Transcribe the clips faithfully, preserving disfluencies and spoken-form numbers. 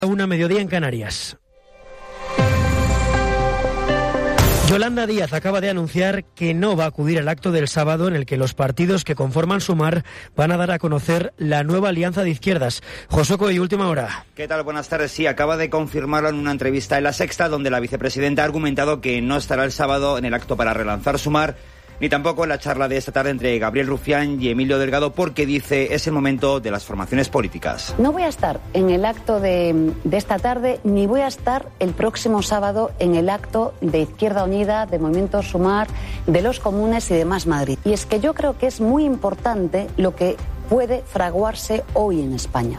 Una mediodía en Canarias. Yolanda Díaz acaba de anunciar que no va a acudir al acto del sábado en el que los partidos que conforman Sumar van a dar a conocer la nueva alianza de izquierdas. José Coy, última hora. ¿Qué tal? Buenas tardes. Sí, acaba de confirmarlo en una entrevista en La Sexta, donde la vicepresidenta ha argumentado que no estará el sábado en el acto para relanzar Sumar, ni tampoco en la charla de esta tarde entre Gabriel Rufián y Emilio Delgado, porque dice es el momento de las formaciones políticas. No voy a estar en el acto de, de esta tarde, ni voy a estar el próximo sábado en el acto de Izquierda Unida, de Movimiento Sumar, de los Comunes y de Más Madrid. Y es que yo creo que es muy importante lo que puede fraguarse hoy en España.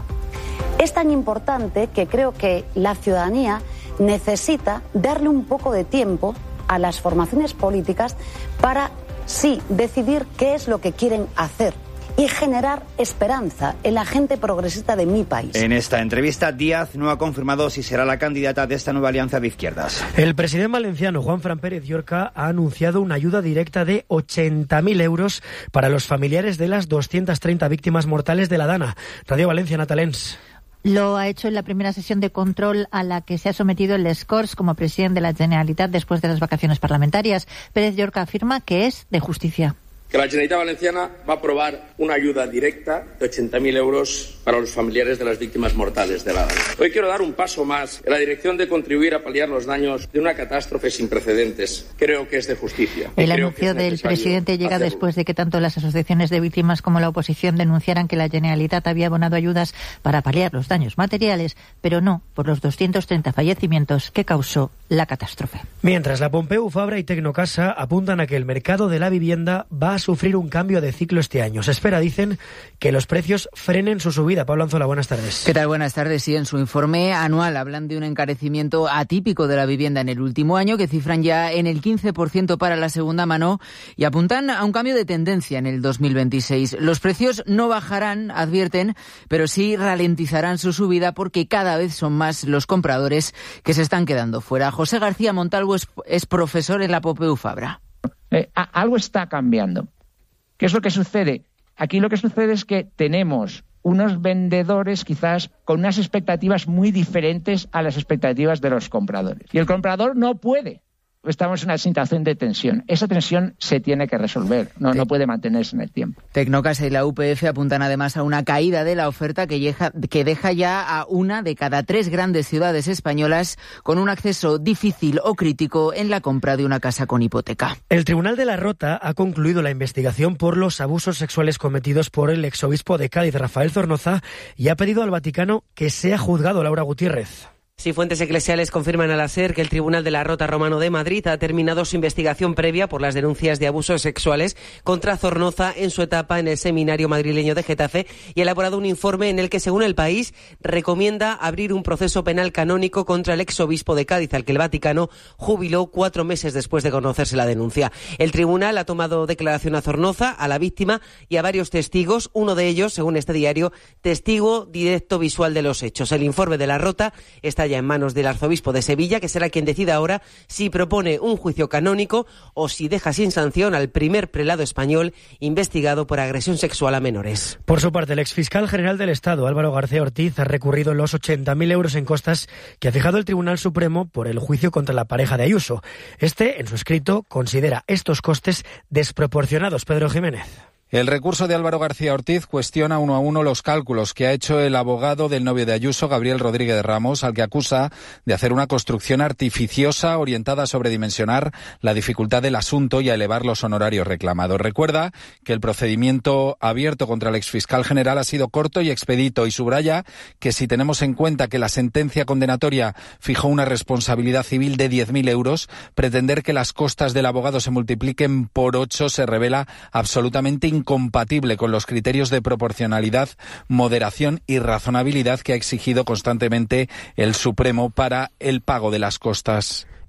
Es tan importante que creo que la ciudadanía necesita darle un poco de tiempo a las formaciones políticas para sí decidir qué es lo que quieren hacer y generar esperanza en la gente progresista de mi país. En esta entrevista, Díaz no ha confirmado si será la candidata de esta nueva alianza de izquierdas. El presidente valenciano Juanfran Pérez Llorca ha anunciado una ayuda directa de ochenta mil euros para los familiares de las doscientas treinta víctimas mortales de la Dana. Radio Valencia, Natalens. Lo ha hecho en la primera sesión de control a la que se ha sometido el Les Corts como presidente de la Generalitat después de las vacaciones parlamentarias. Pérez Llorca afirma que es de justicia. Que la Generalitat Valenciana va a aprobar una ayuda directa de ochenta mil euros para los familiares de las víctimas mortales de la Dana. Hoy quiero dar un paso más en la dirección de contribuir a paliar los daños de una catástrofe sin precedentes. Creo que es de justicia. El anuncio del presidente llega hacerlo. después de que tanto las asociaciones de víctimas como la oposición denunciaran que la Generalitat había abonado ayudas para paliar los daños materiales, pero no por los doscientos treinta fallecimientos que causó la catástrofe. Mientras, la Pompeu Fabra y Tecnocasa apuntan a que el mercado de la vivienda va a sufrir un cambio de ciclo este año. Se espera, dicen, que los precios frenen su subida. Pablo Anzola, buenas tardes. ¿Qué tal? Buenas tardes. Sí, en su informe anual hablan de un encarecimiento atípico de la vivienda en el último año, que cifran ya en el quince por ciento para la segunda mano y apuntan a un cambio de tendencia en el dos mil veintiséis. Los precios no bajarán, advierten, pero sí ralentizarán su subida porque cada vez son más los compradores que se están quedando fuera. José García Montalvo es, es profesor en la Pompeu Fabra. Eh, algo está cambiando. ¿Qué es lo que sucede? Aquí lo que sucede es que tenemos unos vendedores quizás con unas expectativas muy diferentes a las expectativas de los compradores. Y el comprador no puede. Estamos en una situación de tensión. Esa tensión se tiene que resolver, no, no puede mantenerse en el tiempo. Tecnocasa y la U P F apuntan además a una caída de la oferta que, deja, que deja ya a una de cada tres grandes ciudades españolas con un acceso difícil o crítico en la compra de una casa con hipoteca. El Tribunal de la Rota ha concluido la investigación por los abusos sexuales cometidos por el exobispo de Cádiz, Rafael Zornoza, y ha pedido al Vaticano que sea juzgado. Laura Gutiérrez. Sí, fuentes eclesiales confirman a la SER que el Tribunal de la Rota Romano de Madrid ha terminado su investigación previa por las denuncias de abusos sexuales contra Zornoza en su etapa en el Seminario Madrileño de Getafe y ha elaborado un informe en el que, según El País, recomienda abrir un proceso penal canónico contra el exobispo de Cádiz, al que el Vaticano jubiló cuatro meses después de conocerse la denuncia. El tribunal ha tomado declaración a Zornoza, a la víctima y a varios testigos, uno de ellos, según este diario, testigo directo visual de los hechos. El informe de la Rota está ya en manos del arzobispo de Sevilla, que será quien decida ahora si propone un juicio canónico o si deja sin sanción al primer prelado español investigado por agresión sexual a menores. Por su parte, el exfiscal general del Estado, Álvaro García Ortiz, ha recurrido los ochenta mil euros en costas que ha fijado el Tribunal Supremo por el juicio contra la pareja de Ayuso. Este, en su escrito, considera estos costes desproporcionados. Pedro Jiménez. El recurso de Álvaro García Ortiz cuestiona uno a uno los cálculos que ha hecho el abogado del novio de Ayuso, Gabriel Rodríguez Ramos, al que acusa de hacer una construcción artificiosa orientada a sobredimensionar la dificultad del asunto y a elevar los honorarios reclamados. Recuerda que el procedimiento abierto contra el exfiscal general ha sido corto y expedito y subraya que si tenemos en cuenta que la sentencia condenatoria fijó una responsabilidad civil de diez mil euros, pretender que las costas del abogado se multipliquen por ocho se revela absolutamente incompatible incompatible con los criterios de proporcionalidad, moderación y razonabilidad que ha exigido constantemente el Supremo para el pago de las costas.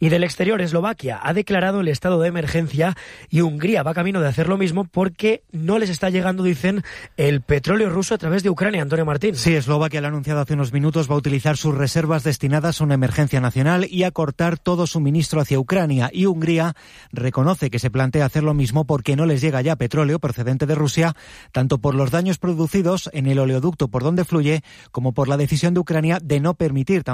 Y del exterior, Eslovaquia ha declarado el estado de emergencia y Hungría va camino de hacer lo mismo porque no les está llegando, dicen, el petróleo ruso a través de Ucrania. Antonio Martín. Sí, Eslovaquia lo ha anunciado hace unos minutos, va a utilizar sus reservas destinadas a una emergencia nacional y a cortar todo suministro hacia Ucrania. Y Hungría reconoce que se plantea hacer lo mismo porque no les llega ya petróleo procedente de Rusia, tanto por los daños producidos en el oleoducto por donde fluye, como por la decisión de Ucrania de no permitir